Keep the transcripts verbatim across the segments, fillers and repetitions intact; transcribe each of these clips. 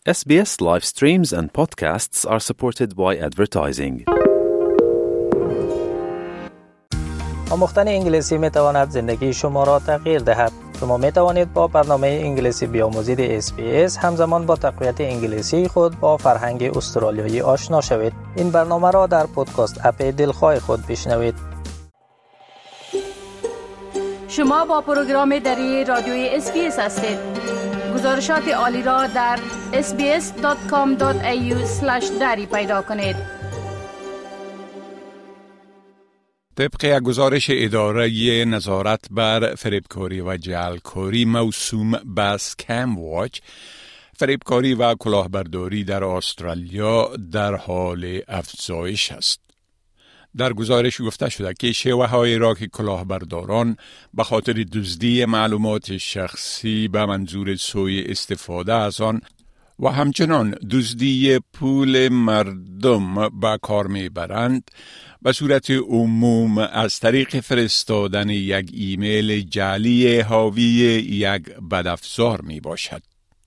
S B S live streams and podcasts are supported by advertising. آموختن انگلیسی می تواند زندگی شما را تغییر دهد. شما می توانید با برنامه انگلیسی بیاموزید اس بی اس همزمان با تقویت انگلیسی خود با فرهنگ استرالیایی آشنا شوید. این برنامه را در پادکست اپ دلخواه خود بشنوید. شما با پروگرام دری رادیوی اس بی اس هستید. گزارشات عالی را در اس بی اس دات کام دات ای یو اسلش دری پیدا کنید. طبق گزارش اداره نظارت بر فریبکاری و جعلکاری موسوم به اسکم واچ، فریبکاری و کلاهبرداری در استرالیا در حال افزایش است. در گزارش گفته شده که شیوه‌های را که کلاهبرداران به خاطر دزدی معلومات شخصی به منظور سوء استفاده از آن و همچنان دزدی پول مردم به کار میبرند، به صورت عموم از طریق فرستادن یک ایمیل جعلی حاوی یک بدافزار می باشد.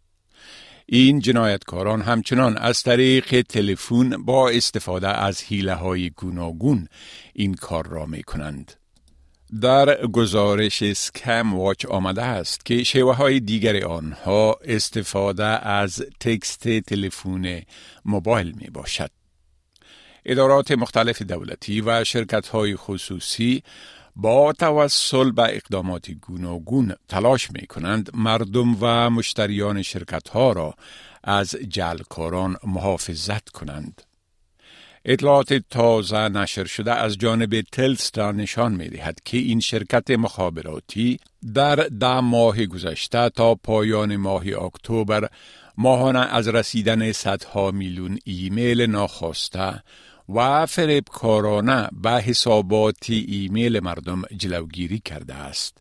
این جنایتکاران همچنان از طریق تلفن با استفاده از حیله‌های گوناگون این کار را می کنند. در گزارش اسکم واچ آمده است که شیوه‌های دیگر آنها استفاده از تکست تلفن موبایل می باشد. ادارات مختلف دولتی و شرکت‌های خصوصی با توسل به اقدامات گوناگون تلاش می کنند مردم و مشتریان شرکت‌ها را از جعلکاران محافظت کنند. اطلاعات تازه نشر شده از جانب تلسترا نشان می دهد که این شرکت مخابراتی در ده ماه گذشته تا پایان ماه اکتبر ماهانه از رسیدن صدها میلیون ایمیل ناخواسته و فریبکارانه به حسابات ایمیل مردم جلوگیری کرده است.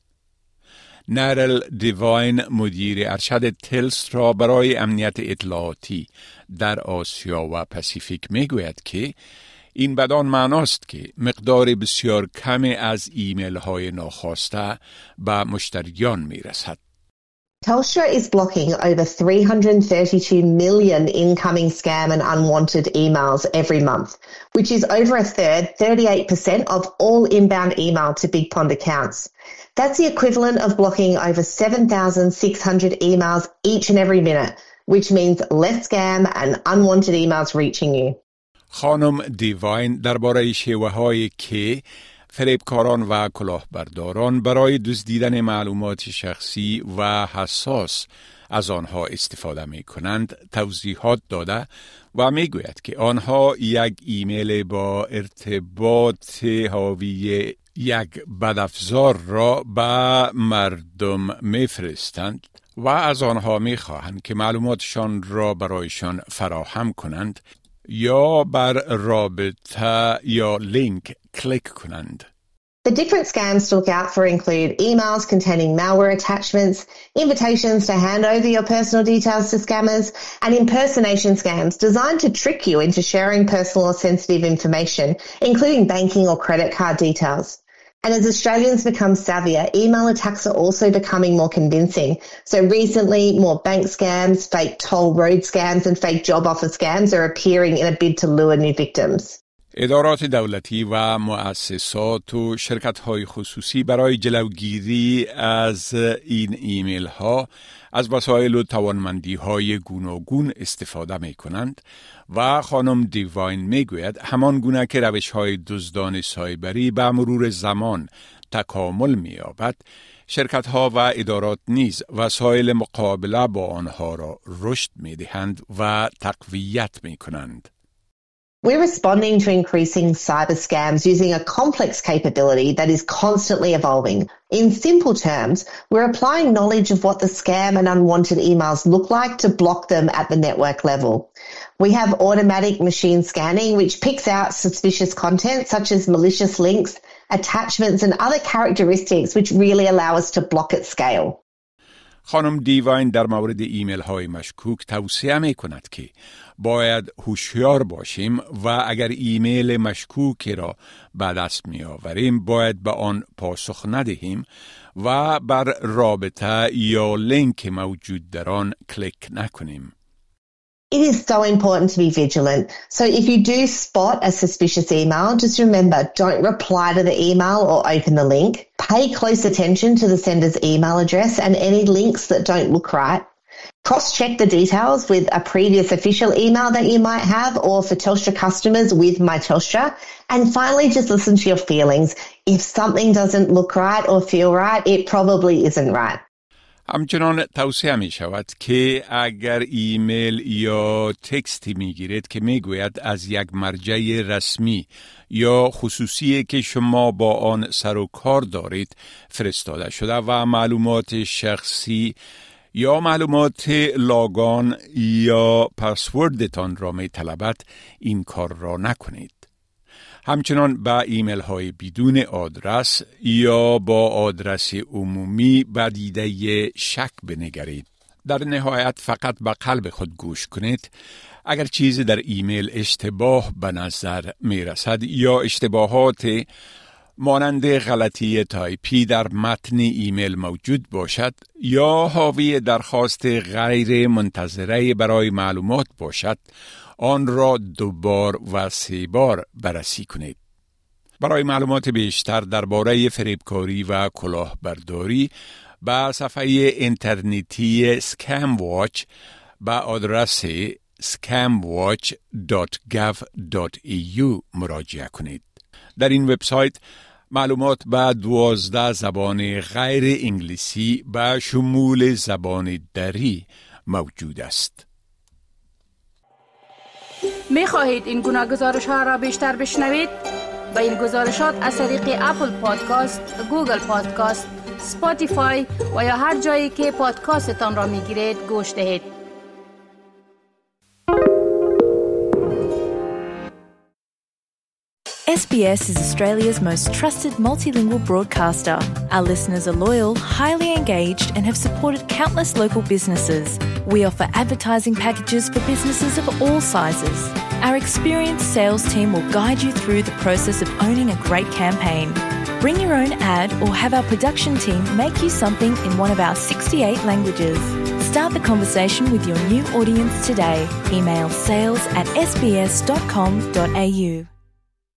نرل دیواین، مدیر ارشد تلسترا برای امنیت اطلاعاتی در آسیا و پاسیفیک میگوید که این بدان معناست که مقدار بسیار کمی از ایمیل های ناخواسته به مشتریان میرسد. Telstra is blocking over three hundred thirty-two million incoming scam and unwanted emails every month, which is over a third, thirty-eight percent of all inbound email to Big Pond accounts. That's the equivalent of blocking over seven thousand six hundred emails each and every minute, which means less scam and unwanted emails reaching you. خانم دیواین درباره شیوه‌هایی که فریبکاران و کلاهبرداران برای دزدیدن معلومات شخصی و حساس از آنها استفاده می کنند توضیحات داده و می گوید که آنها یک ایمیل با ارتباط حاوی یک بدافزار را به مردم می فرستند و از آنها می خواهند که معلوماتشان را برایشان فراهم کنند یا بر رابطه یا لینک کلیک کنند. The different scams to look out for include emails containing malware attachments, invitations to hand over your personal details to scammers, and impersonation scams designed to trick you into sharing personal or sensitive information, including banking or credit card details. And as Australians become savvier, email attacks are also becoming more convincing. So recently, more bank scams, fake toll road scams, and fake job offer scams are appearing in a bid to lure new victims. ادارات دولتی و مؤسسات و شرکت‌های خصوصی برای جلوگیری از این ایمیل ها از وسایل و توانمندی‌های گوناگون استفاده می‌کنند و خانم دیواین میگوید همان گونه که روش‌های دزدان سایبری به مرور زمان تکامل می‌یابد، شرکت‌ها و ادارات نیز وسایل مقابله با آنها را رشد می‌دهند و تقویت می‌کنند. We're responding to increasing cyber scams using a complex capability that is constantly evolving. In simple terms, we're applying knowledge of what the scam and unwanted emails look like to block them at the network level. We have automatic machine scanning, which picks out suspicious content such as malicious links, attachments, and other characteristics which really allow us to block at scale. خانم دیواین در مورد ایمیل های مشکوک توصیه می کند که باید هوشیار باشیم و اگر ایمیل مشکوکی را به دست می آوریم باید به آن پاسخ ندهیم و بر رابطه یا لینک موجود در آن کلیک نکنیم. It is so important to be vigilant. So if you do spot a suspicious email, just remember, don't reply to the email or open the link. Pay close attention to the sender's email address and any links that don't look right. Cross-check the details with a previous official email that you might have, or for Telstra customers with My Telstra. And finally, just listen to your feelings. If something doesn't look right or feel right, it probably isn't right. همچنان توصیه می شود که اگر ایمیل یا تکستی می گیرید که می گوید از یک مرجع رسمی یا خصوصی که شما با آن سر و کار دارید فرستاده شده و معلومات شخصی یا معلومات لاگان یا پسوردتان را می طلبد، این کار را نکنید. همچنان با ایمیل های بدون آدرس یا با آدرس عمومی به دیده شک بنگرید. در نهایت فقط به قلب خود گوش کنید. اگر چیزی در ایمیل اشتباه به نظر می رسد یا اشتباهات مانند غلطی تایپی در متن ایمیل موجود باشد یا حاوی درخواست غیر منتظره برای معلومات باشد، آن را دوبار و سه بار بررسی کنید. برای معلومات بیشتر درباره فریبکاری و کلاهبرداری به صفحه اینترنتی اسکم واچ به آدرس اسکم واچ دات گاو دات ای یو مراجعه کنید. در این وبسایت معلومات به دوازده زبان غیر انگلیسی به شمول زبان دری موجود است. می خواهید این گناه گزارش ها را بیشتر بشنوید؟ با این گزارشات از طریق اپل پادکاست، گوگل پادکاست، سپاتیفای و یا هر جایی که پادکاستتان را می گیرید گوش دهید. S B S is Australia's most trusted multilingual broadcaster. Our listeners are loyal, highly engaged, and have supported countless local businesses. We offer advertising packages for businesses of all sizes. Our experienced sales team will guide you through the process of owning a great campaign. Bring your own ad or have our production team make you something in one of our sixty-eight languages. Start the conversation with your new audience today. Email sales at s b s dot com dot a u.